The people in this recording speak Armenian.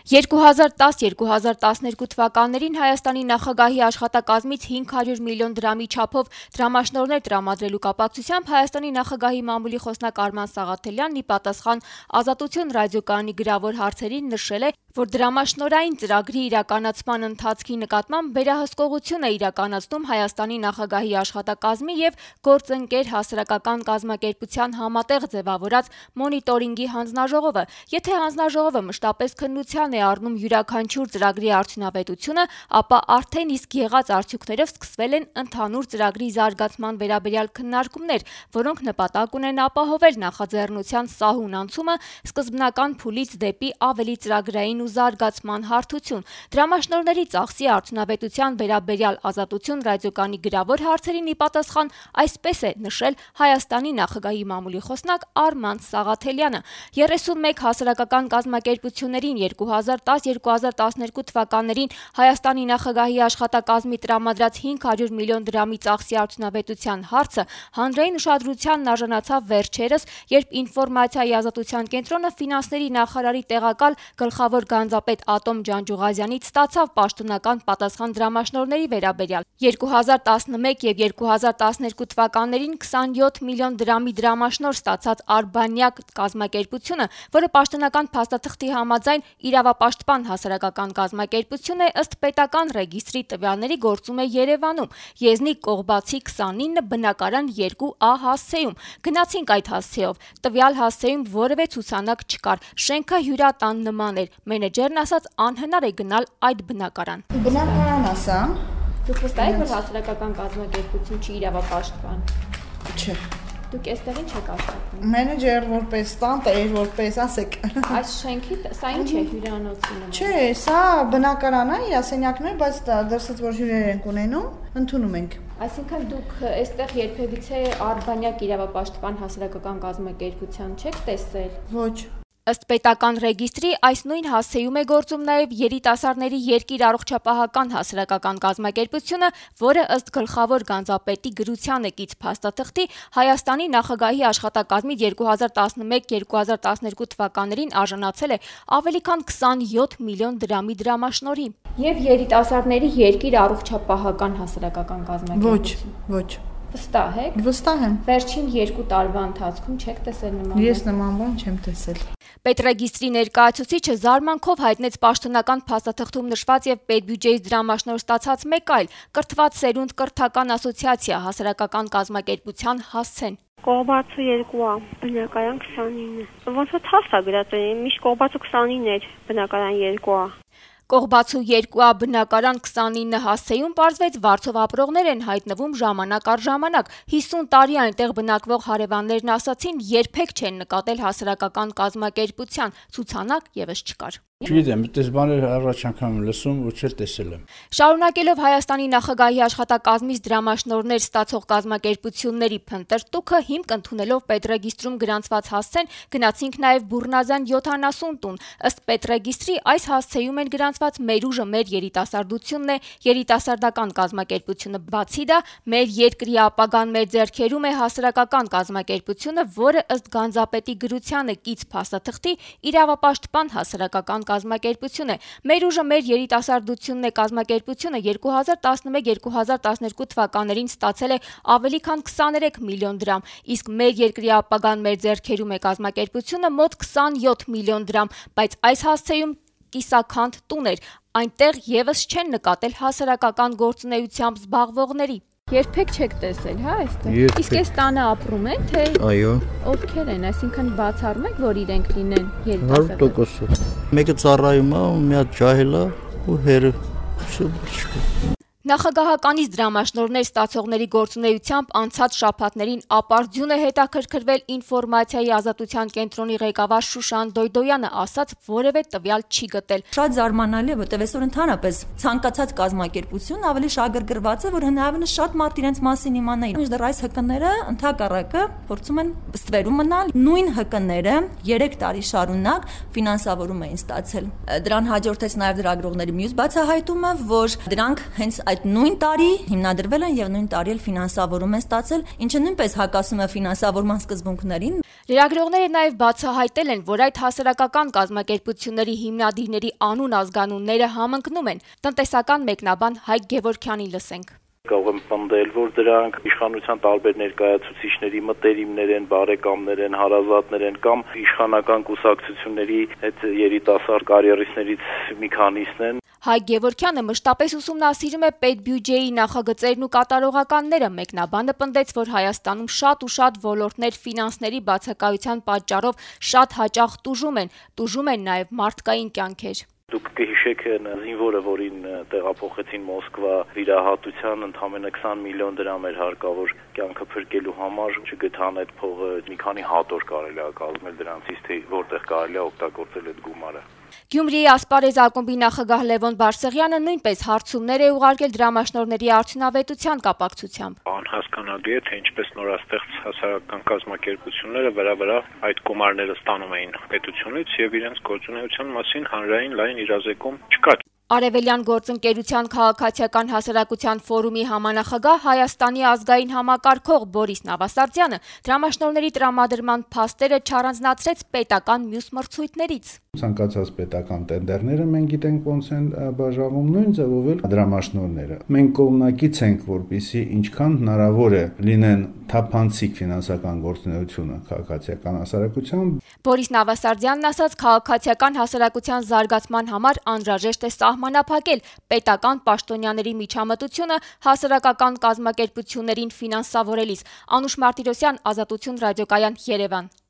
2010-2012 թվականներին Հայաստանի նախագահի աշխատակազմից 500 միլիոն դրամի չափով դրամաշնորհներ տրամադրելու կապակցությամբ Հայաստանի նախագահի մամուլի խոսնակ Արման Սաղաթելյանն ի պատասխան Ազատություն ռադիոկայանի գրավոր հարցերին նշել է, որ դրամաշնորհային ծրագրի իրականացման ընթացքի նկատմամբ վերահսկողություն է իրականացնում Հայաստանի նախագահի աշխատակազմի և գործընկեր հասարակական կազմակերպության համատեղ ձևավորած մոնիտորինգի հանձնաժողովը։ Եթե հանձնաժողովը մշտապես քննության է առնում յուրաքանչյուր ծրագրի արդյունավետությունը, ապա արդեն իսկ եղած արդյունքներով սկսվել են ընդհանուր ծրագրի զարգացման վերաբերյալ քննարկումներ, որոնք նպատակ ունեն ապահովել նախաձեռնության սահուն անցումը սկզբնական փուլից դեպի ավելի ծրագրային ու զարգացման հարթություն։ Դրամաշնորհների ծախսի արդյունավետության վերաբերյալ Ազատություն ռադիոկայանի գրավոր հարցերին ի պատասխան այսպես է նշել Հայաստանի նախագահի մամուլի խոսնակ Արման Սաղաթելյանը։ 31 հասարակական կազմակերպություններին 2010-2012 թվականներին Հայաստանի նախագահի աշխատակազմի տրամադրած 500 միլիոն դրամի ծախսի արդյունավետության հարցը հանրային ուշադրությանն արժանացավ վերջերս, երբ Ինֆորմացիայի ազատության կենտրոնը ֆինանսների նախարարի տեղակալ գլխավոր գանձապետ Ատոմ Ջանջուղազյանից ստացավ պաշտոնական պատասխան դրամաշնորհների վերաբերյալ։ 2011 և 2012 թվականներին 27 միլիոն դրամի դրամաշնորհ ստացած Արբանյակ կազմակերպությունը, որը պաշտոնական փաստաթղթի համաձայն իրավապաշտպան հասարակական կազմակերպություն է, ըստ պետական ռեգիստրի տվյալների գործում է Երևանում, Եզնիկ Կողբացի 29, բնակարան 2A հասցեում։ Գնացինք այդ հասցեով, տվյալ հասցեում որևէ ցուցանակ չկար, շենքը հյուրատան նման էր, մենեջերն ասաց անհնար է գնալ այդ բնակարան։ Բնակարան ասա։ Դուք վստահ եք, որ հասարակական կազմակերպություն չի իրավապաշտպան։ Չէ։ Դուք այստեղ ինչ եք աշխատում։ Մենեջեր որպես տան, տեր որպես ասեք։ Այս շենքի սա ինչ է հյուրանոցի նման։ Չէ, սա բնակարան է, իրասենյակներ, բայց դրսից որ հյուրեր ենք ունենում, ընդունում ենք։ Այսինքն դուք այստեղ երբևիցե Արբանյակ իրավապաշտպան հասարակական կազմակերպության չեք տեսել։ Ոչ։ Ըստ պետական ռեգիստրի այս նույն հասցեում է գործում նաև երիտասարդների երկիր առողջապահական հասարակական կազմակերպությունը, որը ըստ գլխավոր գանձապետի գրությանը կից փաստաթղթի Հայաստանի նախագահի աշխատակազմից 2011-2012 թվականներին արժանացել է ավելի քան 27 միլիոն դրամի դրամաշնորհի։ Եվ երիտասարդների երկիր առողջապահական հասարակական կազմակերպություն։ Ոչ։ Վստահ եք։ Վստահ եմ։ Վերջին 2 տարվա ընթացքում չեք տեսել նման։ Ես նման բան չեմ տեսել։ Պետրեգիստրի ներկայացուցիչը զարմանքով հայտնեց պաշտոնական փաստաթղթում նշված եւ պետբյուջեից դրամաշնորհ ստացած մեկ այլ կրթված սերունդ կրթական ասոցիացիա հասարակական կազմակերպության հասցեն։ Կողբացու 2A, բնակարան 29։ Ոնց որ թաստ է գրած, միշտ Կողբացու 29 էր, բնակարան 2A։ Կողբացու 2A բնակարան 29 հասցեում պարզվեց վարձով ապրողներ են հայտնվում ժամանակ առ ժամանակ։ 50 տարի այնտեղ բնակվող հարևաններն ասացին, երբեք չեն նկատել հասարակական կազմակերպության, ցուցանակ եւս չկար։ Չգիտեմ, այդպես բաներ առաջ անգամ լսում ու չէ տեսել եմ։ Շարունակելով Հայաստանի նախագահի աշխատակազմից դրամաշնորհներ ստացող կազմակերպությունների փնտրտուքը հիմք ընդունելով պետրեգիստրում գրանցված հասցեն, գնացինք նաև Բուռնազյան 70 տուն։ Ըստ պետրեգիստրի այս հասցեում են գրանցված մեր ուժը, մեր երիտասարդությունն է, երիտասարդական կազմակերպությունը, բացի դա, մեր երկրի ապագան մեր ձեռքերում է հասարակական կազմակերպությունը, որը ըստ գանձապետի գրությանը կից փաստաթղթի իրավապաշտպան հասարակական կազմակերպություն է։ Մեր ուժը մեր երիտասարդությունն է կազմակերպությունը 2011-2012 թվականներին ստացել է ավելի քան 23 միլիոն դրամ, իսկ մեր երկրի ապագան մեր ձեռքերում է կազմակերպությունը մոտ 27 միլիոն դրամ, բայց այս հասցեում կիսաքանդ տուն էր, այնտեղ եւս չեն նկատել հասարակական գործունեությամբ զբաղվողների։ Երբեք չեք տեսել, հա, այստեղ։ Իսկ այս տանը ապրում են, թե Այո։ ովքեր են, այսինքն բացառում եք, որ իրենք լինեն 100%։ Մեկը ծառայում է, մի հատ ջահել է ու հերը։ Նախագահականից դրամաշնորհներ ստացողների գործունեությամբ անցած շաբաթներին ապարդյուն է հետաքրքրվել Ինֆորմացիայի ազատության կենտրոնի ղեկավար Շուշան Դոյդոյանը, ասաց որևէ տվյալ չի գտել։ Շատ զարմանալի է, որտեղ այսօր ընդհանրապես ցանկացած կազմակերպություն ավելի շահագրգռված է, որ հնարավորինս շատ մարդ իրենց մասին իմանա։ Մինչդեռ այս ՀԿ-ները ընդհակառակը փորձում են ստվերում մնալ։ Նույն ՀԿ-ները 3 տարի շարունակ ֆինանսավորում էին ստացել։ Դրան հաջորդեց նաև լրագրողների մյուս բացահայտումը, որ դրանք հենց այդ այդ նույն տարի հիմնադրվել են եւ նույն տարի էլ ֆինանսավորում են ստացել, ինչը նույնպես հակասում է ֆինանսավորման սկզբունքներին։ Լրագրողները նաև բացահայտել են, որ այդ հասարակական կազմակերպությունների հիմնադիրների անուն-ազգանունները համընկնում են։ Տնտեսական մեկնաբան Հայկ Գևորգյանին լսենք։ Կարող եմ պնդել, որ դրանք իշխանության տարբեր ներկայացուցիչների մտերիմներ են, բարեկամներ են, հարազատներ են կամ իշխանական կուսակցությունների այդ երիտասարդ կարիերիստներից մի քանիսն են։ Հայկ Գևորգյանը մշտապես ուսումնասիրում է պետբյուջեի նախագծերն ու կատարողականները, մեկնաբանը պնդեց, որ Հայաստանում շատ ու շատ ոլորտներ ֆինանսների բացակայության պատճառով շատ հաճախ տուժում են նաև մարդկային կյանքեր։ Դուք կհիշեք զինվորը, որին տեղափոխեցին Մոսկվա վիրահատության, ընդամենը 20 միլիոն դրամ էր հարկավոր կյանքը փրկելու համար, չգտան այդ փողը, մի քանի հատոր կարելի է կազմել դրանցից, թե որտեղ կարելի է օգտագործել այդ գումարը։ Գյումրիի Ասպարեզ ակումբի նախագահ Լևոն Բարսեղյանը նույնպես հարցումներ է ուղարկել դրամաշնորհների արդյունավետության կապակցությամբ։ Անհասկանալի է, թե ինչպես նորաստեղծ հասարակական կազմակերպությունները վրա այդ գումարները ստանում էին պետությունից եւ իրենց գործունեության մասին հանրային լայն իրազեկում չկա։ Արևելյան գործընկերության քաղաքացիական հասարակության ֆորումի համանախագահ Հայաստանի ազգային համակարգող Բորիս Նավասարդյանը դրամաշնորհների տրամադրման փաստերը չառանձնացրեց պետական մյուս մրցույթներից։ Ցանկացած պետական տենդերները մենք գիտենք ոնց են բաժանվում, նույն ձևով էլ դրամաշնորհները։ Մենք կողմնակից ենք, որպեսզի ինչքան հնարավոր է լինեն թափանցիկ ֆինանսական գործունեությունը քաղաքացիական հասարակությամբ։ Բորիս Նավասարդյանն ասաց, քաղաքացիական հասարակության զարգացման համար անհրաժեշտ է սահմանափակել պետական պաշտոնյաների միջամտությունը հասարակական կազմակերպություններին ֆինանսավորելիս։ Անուշ Մարտիրոսյան, Ազատություն ռադիոկայան, Երևան։